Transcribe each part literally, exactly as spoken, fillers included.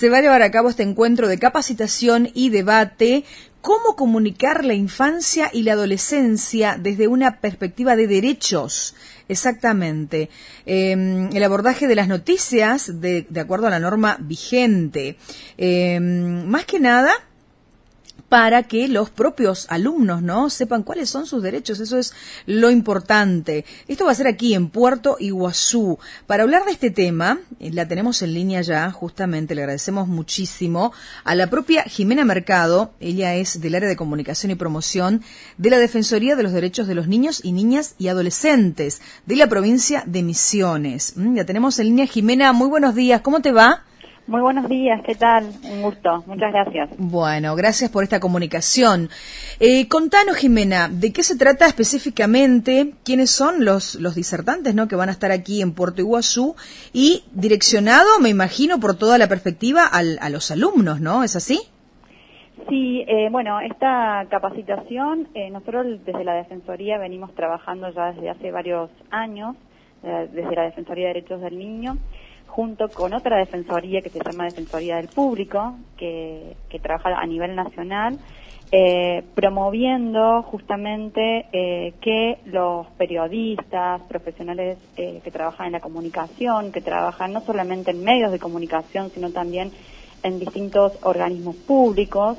se va a llevar a cabo este encuentro de capacitación y debate. ¿Cómo comunicar la infancia y la adolescencia desde una perspectiva de derechos? Exactamente. Eh, el abordaje de las noticias de, de acuerdo a la norma vigente. Eh, más que nada, para que los propios alumnos, ¿no?, sepan cuáles son sus derechos. Eso es lo importante. Esto va a ser aquí en Puerto Iguazú. Para hablar de este tema, la tenemos en línea ya, justamente, le agradecemos muchísimo a la propia Jimena Mercado. Ella es del área de comunicación y promoción de la Defensoría de los Derechos de los Niños y Niñas y Adolescentes de la provincia de Misiones. Ya tenemos en línea. Jimena, muy buenos días. ¿Cómo te va? Muy buenos días, ¿qué tal? Un gusto, muchas gracias. Bueno, gracias por esta comunicación. Eh, contanos, Jimena, ¿de qué se trata específicamente? ¿Quiénes son los, los disertantes, ¿no?, que van a estar aquí en Puerto Iguazú? Y direccionado, me imagino, por toda la perspectiva al, a los alumnos, ¿no? ¿Es así? Sí, eh, bueno, esta capacitación, eh, nosotros desde la Defensoría venimos trabajando ya desde hace varios años, eh, desde la Defensoría de Derechos del Niño, junto con otra defensoría que se llama Defensoría del Público, que, que trabaja a nivel nacional, eh, promoviendo justamente eh, que los periodistas, profesionales eh, que trabajan en la comunicación, que trabajan no solamente en medios de comunicación, sino también en distintos organismos públicos,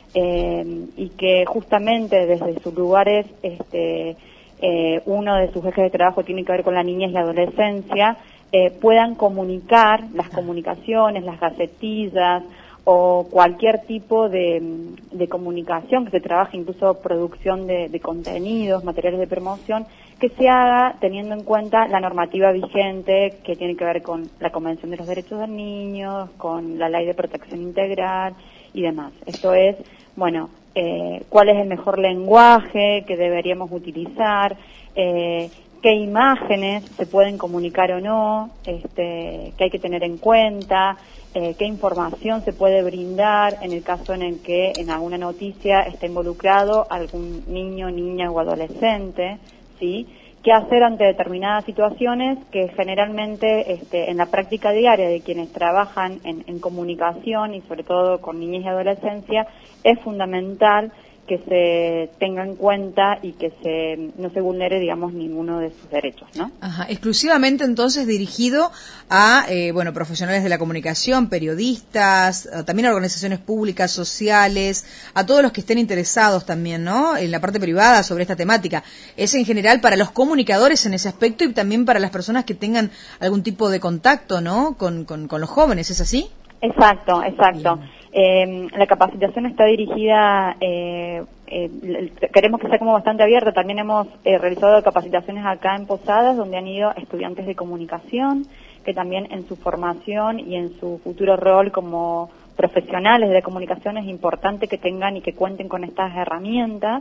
eh, y que justamente desde sus lugares, este, eh, uno de sus ejes de trabajo tiene que ver con la niñez y la adolescencia, Eh, puedan comunicar las comunicaciones, las gacetillas o cualquier tipo de, de comunicación que se trabaje, incluso producción de, de contenidos, materiales de promoción, que se haga teniendo en cuenta la normativa vigente que tiene que ver con la Convención de los Derechos del Niño, con la Ley de Protección Integral y demás. Esto es, bueno, eh, cuál es el mejor lenguaje que deberíamos utilizar, eh, qué imágenes se pueden comunicar o no, este, qué hay que tener en cuenta, eh, qué información se puede brindar en el caso en el que en alguna noticia esté involucrado algún niño, niña o adolescente, ¿sí? Qué hacer ante determinadas situaciones que generalmente este, en la práctica diaria de quienes trabajan en, en comunicación y sobre todo con niñez y adolescencia es fundamental que se tenga en cuenta y que se no se vulnere, digamos, ninguno de sus derechos, ¿no? Ajá, exclusivamente entonces dirigido a, eh, bueno, profesionales de la comunicación, periodistas, también a organizaciones públicas, sociales, a todos los que estén interesados también, ¿no?, en la parte privada sobre esta temática. Es en general para los comunicadores en ese aspecto y también para las personas que tengan algún tipo de contacto, ¿no?, con, con, con los jóvenes, ¿es así? Exacto, exacto. Eh, la capacitación está dirigida, eh, eh, queremos que sea como bastante abierta. También hemos eh, realizado capacitaciones acá en Posadas, donde han ido estudiantes de comunicación, que también en su formación y en su futuro rol como profesionales de la comunicación es importante que tengan y que cuenten con estas herramientas.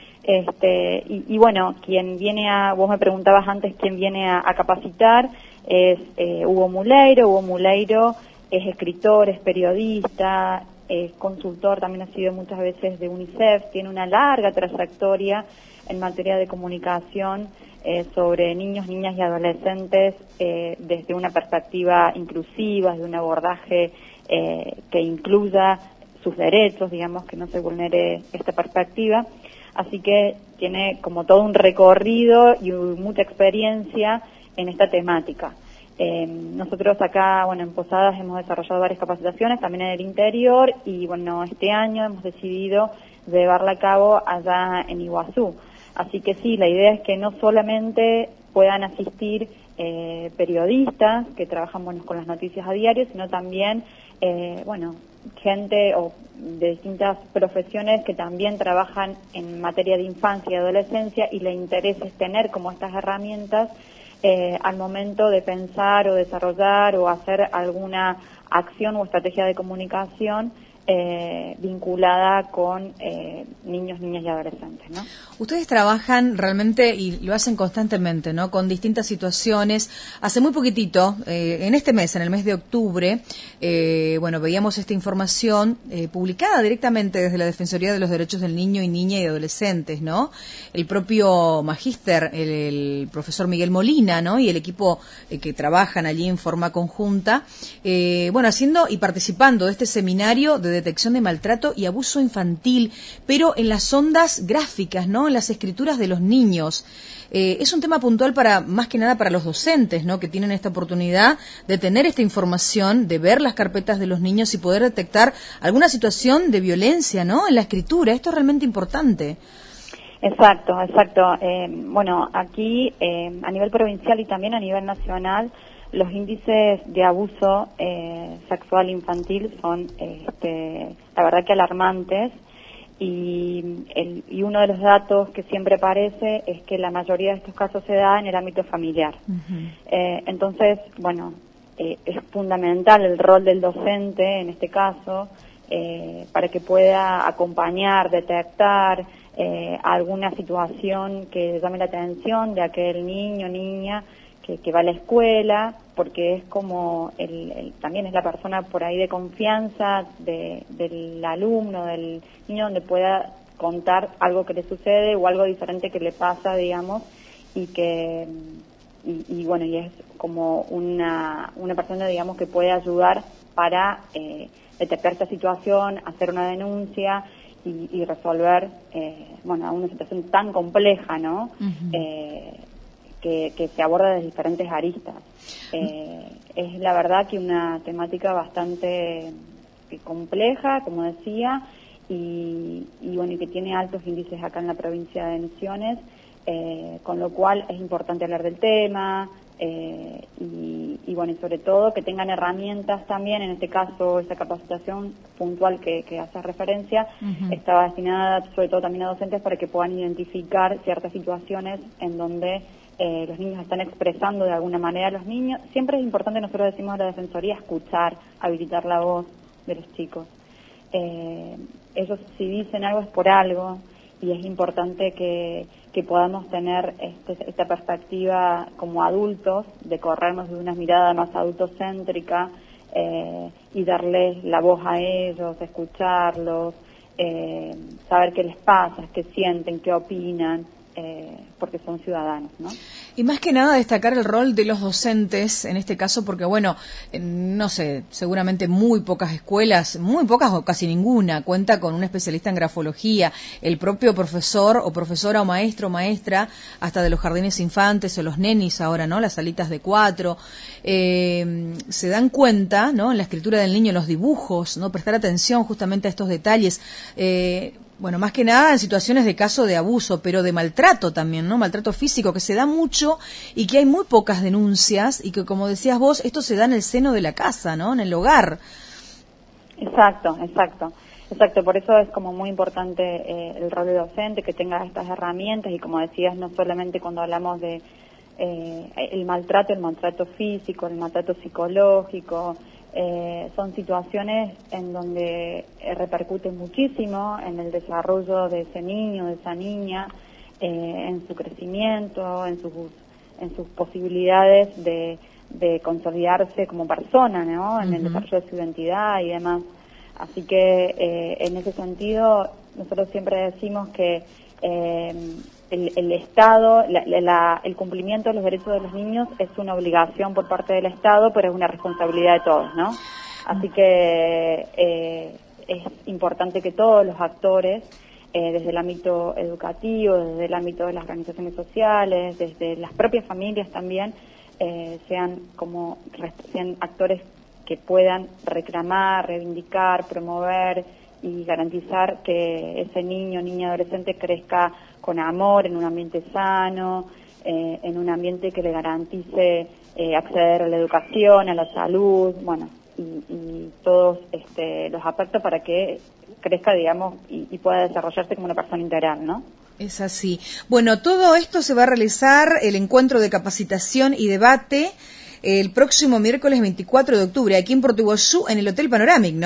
Este, y, y bueno, quien viene a, vos me preguntabas antes quién viene a, a capacitar, es eh, Hugo Muleiro. Hugo Muleiro es escritor, es periodista, es consultor, también ha sido muchas veces de UNICEF, tiene una larga trayectoria en materia de comunicación eh, sobre niños, niñas y adolescentes eh, desde una perspectiva inclusiva, desde un abordaje eh, que incluya sus derechos, digamos, que no se vulnere esta perspectiva. Así que tiene como todo un recorrido y mucha experiencia en esta temática. Eh, nosotros acá, bueno, en Posadas hemos desarrollado varias capacitaciones, también en el interior, y bueno, este año hemos decidido llevarla a cabo allá en Iguazú. Así que sí, la idea es que no solamente puedan asistir eh, periodistas que trabajan, bueno, con las noticias a diario, sino también, eh, bueno, gente o de distintas profesiones que también trabajan en materia de infancia y adolescencia y le interesa es tener como estas herramientas Eh, al momento de pensar o desarrollar o hacer alguna acción o estrategia de comunicación eh, vinculada con eh, niños, niñas y adolescentes, ¿no? Ustedes trabajan realmente y lo hacen constantemente, ¿no? Con distintas situaciones. Hace muy poquitito, eh, en este mes, en el mes de octubre, eh, bueno, veíamos esta información eh, publicada directamente desde la Defensoría de los Derechos del Niño y Niña y Adolescentes, ¿no? El propio magíster, el, el profesor Miguel Molina, ¿no? Y el equipo eh, que trabajan allí en forma conjunta, eh, bueno, haciendo y participando de este seminario de detección de maltrato y abuso infantil, pero en las ondas gráficas, ¿no? En las escrituras de los niños. Eh, es un tema puntual para, más que nada para los docentes, ¿no? Que tienen esta oportunidad de tener esta información, de ver las carpetas de los niños y poder detectar alguna situación de violencia, ¿no? En la escritura. Esto es realmente importante. Exacto, exacto. Eh, bueno, aquí eh, a nivel provincial y también a nivel nacional, los índices de abuso eh, sexual infantil son, este, la verdad que alarmantes. Y, el, y uno de los datos que siempre aparece es que la mayoría de estos casos se da en el ámbito familiar. Uh-huh. Eh, entonces, bueno, eh, es fundamental el rol del docente en este caso eh, para que pueda acompañar, detectar eh, alguna situación que llame la atención de aquel niño, niña que, que va a la escuela, porque es como el, el, también es la persona por ahí de confianza de, del alumno, del niño, donde pueda contar algo que le sucede o algo diferente que le pasa, digamos, y que y, y bueno, y es como una una persona, digamos, que puede ayudar para eh, detectar esta situación, hacer una denuncia y, y resolver, eh, bueno, una situación tan compleja, ¿no? Uh-huh. eh, Que, que se aborda de diferentes aristas. Eh, es la verdad que una temática bastante compleja, como decía, y, y bueno, y que tiene altos índices acá en la provincia de Misiones, eh, con lo cual es importante hablar del tema, eh, y, y bueno, y sobre todo que tengan herramientas también, en este caso esta capacitación puntual que, que hace referencia, uh-huh. estaba destinada sobre todo también a docentes para que puedan identificar ciertas situaciones en donde Eh, los niños están expresando de alguna manera a los niños. Siempre es importante, nosotros decimos a la Defensoría, escuchar, habilitar la voz de los chicos. Eh, ellos si dicen algo es por algo, y es importante que, que podamos tener este, esta perspectiva como adultos, de corrernos de una mirada más adultocéntrica eh, y darles la voz a ellos, escucharlos, eh, saber qué les pasa, qué sienten, qué opinan, Eh, porque son ciudadanos, ¿no? Y más que nada destacar el rol de los docentes, en este caso, porque bueno, no sé, seguramente muy pocas escuelas, muy pocas o casi ninguna, cuenta con un especialista en grafología. El propio profesor o profesora o maestro o maestra, hasta de los jardines infantes o los nenis ahora, ¿no? Las salitas de cuatro, eh, se dan cuenta, ¿no? En la escritura del niño, en los dibujos, ¿no? Prestar atención justamente a estos detalles. Eh, Bueno, más que nada en situaciones de caso de abuso, pero de maltrato también, ¿no? Maltrato físico, que se da mucho y que hay muy pocas denuncias y que, como decías vos, esto se da en el seno de la casa, ¿no? En el hogar. Exacto, exacto. Exacto, por eso es como muy importante eh, el rol de docente, que tenga estas herramientas y, como decías, no solamente cuando hablamos de eh, el maltrato, el maltrato físico, el maltrato psicológico. Eh, son situaciones en donde eh, repercuten muchísimo en el desarrollo de ese niño, de esa niña, eh, en su crecimiento, en sus en sus posibilidades de, de consolidarse como persona, ¿no? En uh-huh. el desarrollo de su identidad y demás. Así que eh, en ese sentido nosotros siempre decimos que eh, el, el Estado, la, la, el cumplimiento de los derechos de los niños es una obligación por parte del Estado, pero es una responsabilidad de todos, ¿no? Así que eh, es importante que todos los actores, eh, desde el ámbito educativo, desde el ámbito de las organizaciones sociales, desde las propias familias también, eh, sean como sean actores que puedan reclamar, reivindicar, promover y garantizar que ese niño, niña, adolescente crezca con amor, en un ambiente sano, eh, en un ambiente que le garantice eh, acceder a la educación, a la salud, bueno, y, y todos este, los aspectos para que crezca, digamos, y, y pueda desarrollarse como una persona integral, ¿no? Es así. Bueno, todo esto se va a realizar, el encuentro de capacitación y debate, el próximo miércoles veinticuatro de octubre, aquí en Portuguesú, en el Hotel Panoramic, ¿no?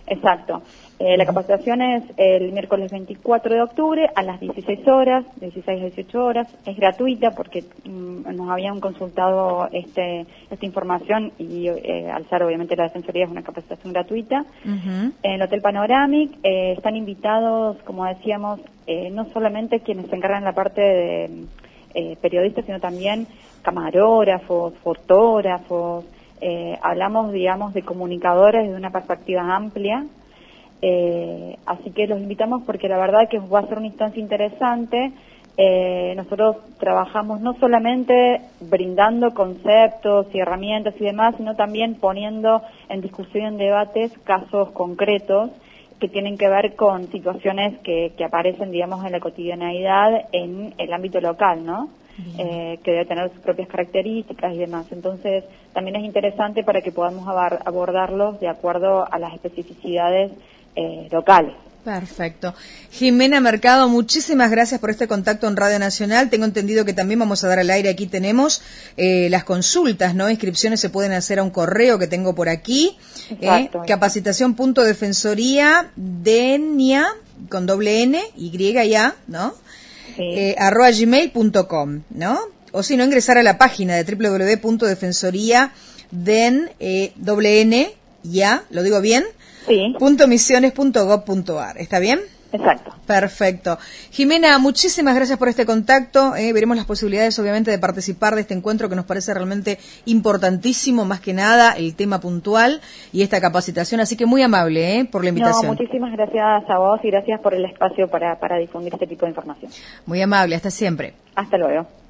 Exacto. Eh, la capacitación es el miércoles veinticuatro de octubre a las dieciséis horas, dieciséis a dieciocho horas. Es gratuita porque mm, nos habían consultado este esta información y eh, al ser obviamente la Defensoría es una capacitación gratuita. Uh-huh. En el Hotel Panoramic eh, están invitados, como decíamos, eh, no solamente quienes se encargan la parte de eh, periodistas, sino también camarógrafos, fotógrafos. Eh, hablamos, digamos, de comunicadores de una perspectiva amplia. Eh, así que los invitamos porque la verdad que va a ser una instancia interesante. Eh, nosotros trabajamos no solamente brindando conceptos y herramientas y demás, sino también poniendo en discusión y en debates casos concretos que tienen que ver con situaciones que, que aparecen, digamos, en la cotidianeidad en el ámbito local, ¿no? Eh, que debe tener sus propias características y demás. Entonces, también es interesante para que podamos abordarlos de acuerdo a las especificidades eh, locales. Perfecto. Jimena Mercado, muchísimas gracias por este contacto en Radio Nacional. Tengo entendido que también vamos a dar al aire, aquí tenemos eh, las consultas, ¿no? Inscripciones se pueden hacer a un correo que tengo por aquí. Exacto, eh, capacitación punto defensoría denia, con doble N, Y y A, ¿no? Sí. Eh, arroba gmail punto com, ¿no? O si no, ingresar a la página de doble u doble u doble u punto defensoría den, eh, doble N, ya, ¿lo digo bien? Sí. Punto misiones punto gob punto ar, ¿está bien? Exacto. Perfecto. Jimena, muchísimas gracias por este contacto. Eh, veremos las posibilidades, obviamente, de participar de este encuentro que nos parece realmente importantísimo, más que nada, el tema puntual y esta capacitación. Así que muy amable eh, por la invitación. No, muchísimas gracias a vos y gracias por el espacio para, para difundir este tipo de información. Muy amable, hasta siempre. Hasta luego.